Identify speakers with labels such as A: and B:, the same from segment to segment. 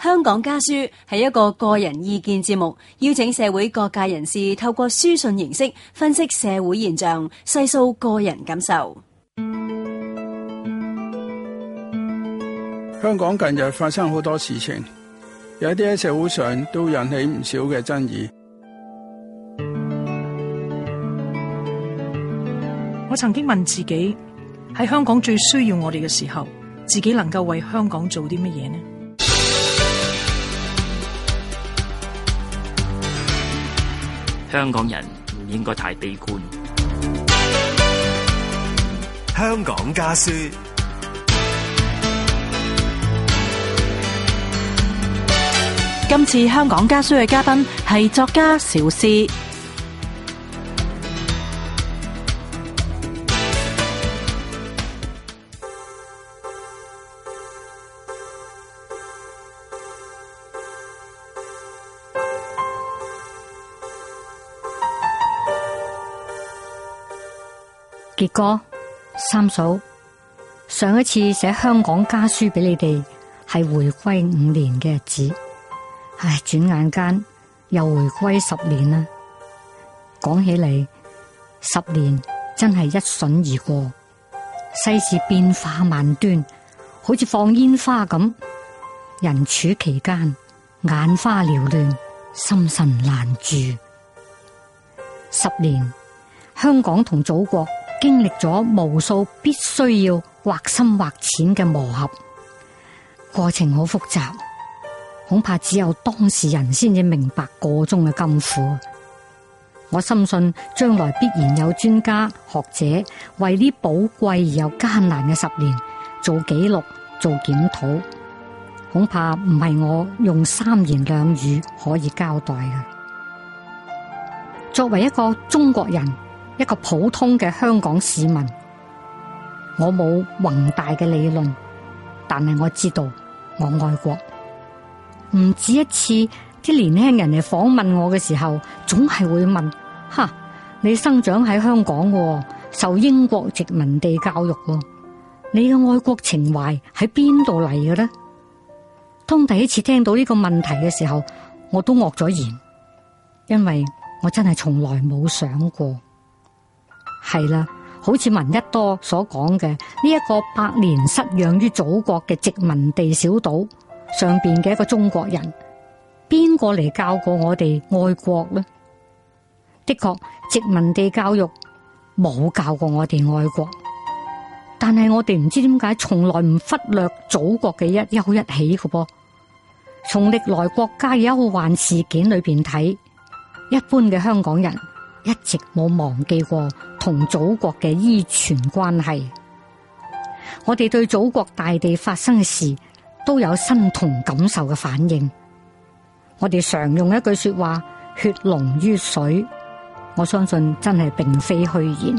A: 香港家書係一個個人意見節目，邀請社會各界人士透過書信形式分析社會現象，細數個人感受。
B: 香港近日發生好多事情，有啲喺社會上都引起唔少嘅爭議。
C: 我曾經問自己，喺香港最需要我哋嘅時候，自己能夠為香港做啲乜嘢呢？
D: 香港人唔應該太悲觀。
E: 香港家書。
F: 今次香港家書嘅嘉賓係作家邵詩。
G: 傑哥、三嫂，上一次寫香港家書俾你哋係回歸5年嘅日子。唉，轉眼間又回歸10年啦。講起嚟，10年真係一瞬而過，世事變化萬端，好似放煙花咁，人處其間，眼花繚亂，心神難住。10年，香港同祖國經歷咗無數必須要或深或淺嘅磨合，過程好複雜。恐怕只有當事人先至明白個中嘅甘苦。我深信將來必然有專家學者為呢寶貴而又艱難嘅10年做記錄、做檢討。恐怕唔係我用3言2語可以交代嘅。作為一個中國人，一個普通嘅香港市民，我冇宏大嘅理論，但係我知道我愛國。唔止一次，啲年輕人嚟訪問我嘅時候，總係會問：吓，你生長喺香港喎，受英國殖民地教育喎，你嘅愛國情懷喺邊度嚟嘅呢？當第一次聽到呢個問題嘅時候，我都愕咗然，因為我真係從來冇想過。係啦，好似聞一多所講嘅呢一個100年失養於祖國嘅殖民地小島上邊嘅一個中國人，邊個嚟教過我哋愛國呢？的確，殖民地教育冇教過我哋愛國，但係我哋唔知點解從來唔忽略祖國嘅一憂一喜嘅噃。從歷來國家嘅憂患事件裏邊睇，一般嘅香港人一直冇忘記過同祖國嘅依存關係。我哋對祖國大地發生嘅事都有身同感受嘅反應。我哋常用一句說話，血濃於水，我相信真係並非虛言。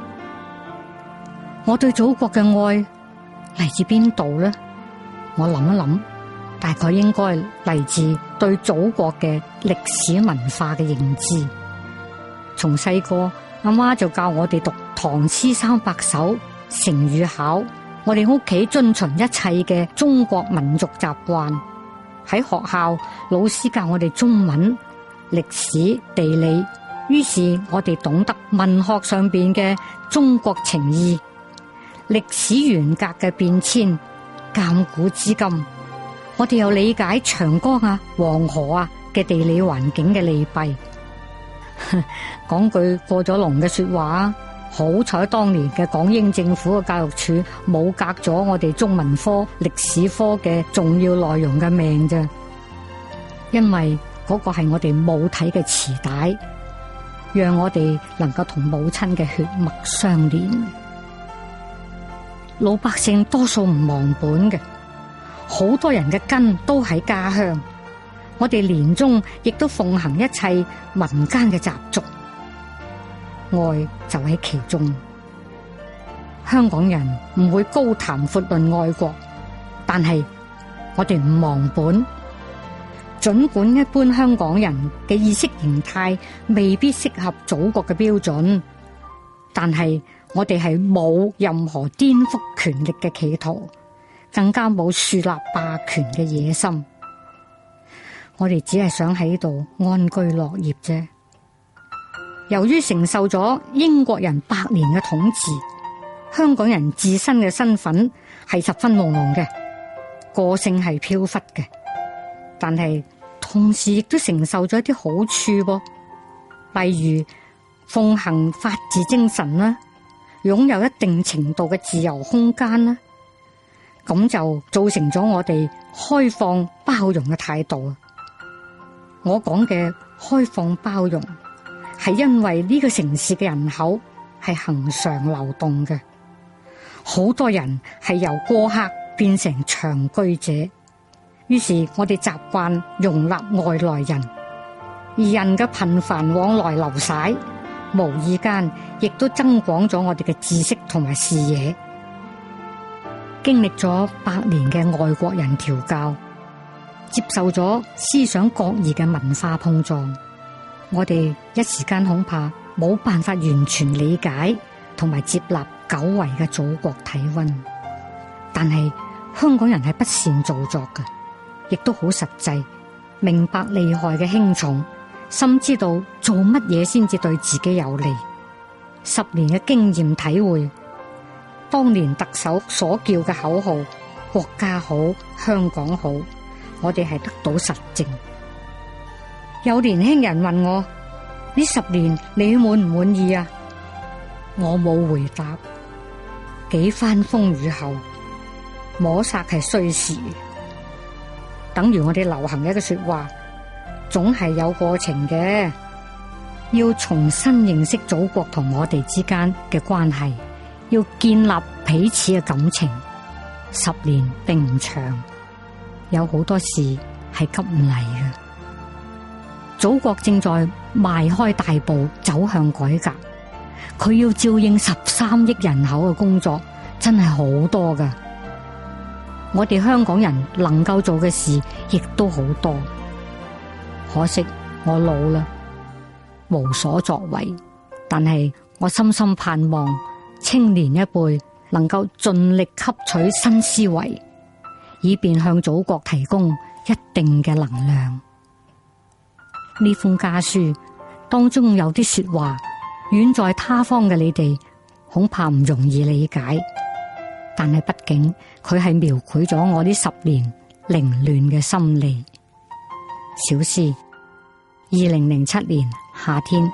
G: 我對祖國嘅愛嚟自邊度呢？我諗一諗，大概應該嚟自對祖國嘅歷史文化嘅認知。從細個，阿媽就教我哋讀唐詩300首、成語考。我哋屋企遵循一切嘅中國民族習慣，喺學校老師教我哋中文、歷史、地理，於是我哋懂得文學上邊嘅中國情義、歷史沿革嘅變遷、鑑古知今。我哋又理解長江啊、黃河啊嘅地理環境嘅利弊。講句過咗龍嘅說話，好彩當年嘅港英政府嘅教育處冇革咗我哋中文科、歷史科嘅重要內容嘅命啫，因為嗰個係我哋母體嘅臍帶，讓我哋能夠同母親嘅血脈相連。老百姓多數唔忘本嘅，好多人嘅根都喺家鄉。我哋年中亦都奉行一切民間嘅習俗，愛就喺其中。香港人唔會高談闊論愛國，但係我哋唔忘本。儘管一般香港人嘅意識形態未必適合祖國嘅標準，但係我哋係冇任何顛覆權力嘅企圖，更加冇樹立霸權嘅野心。 我哋只係想喺度安居樂業啫。由於承受咗英國人100年嘅統治，香港人自身嘅身份係十分朦朧嘅，個性係飄忽嘅，但係同時亦都承受咗一啲好處噃，例如奉行法治精神啦，擁有一定程度嘅自由空間啦，咁就造成咗我哋開放包容嘅態度啊！我講嘅開放包容，係因為呢個城市嘅人口係恒常流動嘅，好多人係由過客變成長居者，於是我哋習慣容納外來人，而人嘅頻繁往來流徙，無意間亦都增廣咗我哋嘅知識同埋視野。經歷咗100年嘅外國人調教，接受咗思想各異嘅文化碰撞，我哋一時間恐怕冇辦法完全理解同埋接納久違嘅祖國體溫。但係香港人係不善造作嘅，亦都好實際，明白利害嘅輕重，深知道做乜嘢先至對自己有利。10年嘅經驗體會，當年特首所叫嘅口號「國家好，香港好」，我哋係得到實證。有年輕人問我：呢10年你滿唔滿意啊？我冇回答。幾番風雨後，摸索係需時，等於我哋流行嘅一個說話，總係有過程嘅。要重新認識祖國同我哋之間嘅關係，要建立彼此嘅感情。10年並唔長，有好多事係急唔嚟嘅。祖國正在邁開大步走向改革，佢要照應13億人口嘅工作，真係好多噶。我哋香港人能夠做嘅事亦都好多，可惜我老啦，無所作為。但係我深深盼望青年一輩能夠盡力吸取新思維，以便向祖國提供一定嘅能量。呢封家書當中有啲說話，遠在他方嘅你哋恐怕唔容易理解，但係畢竟佢係描繪咗我呢10年凌亂嘅心理。小詩，2007年夏天。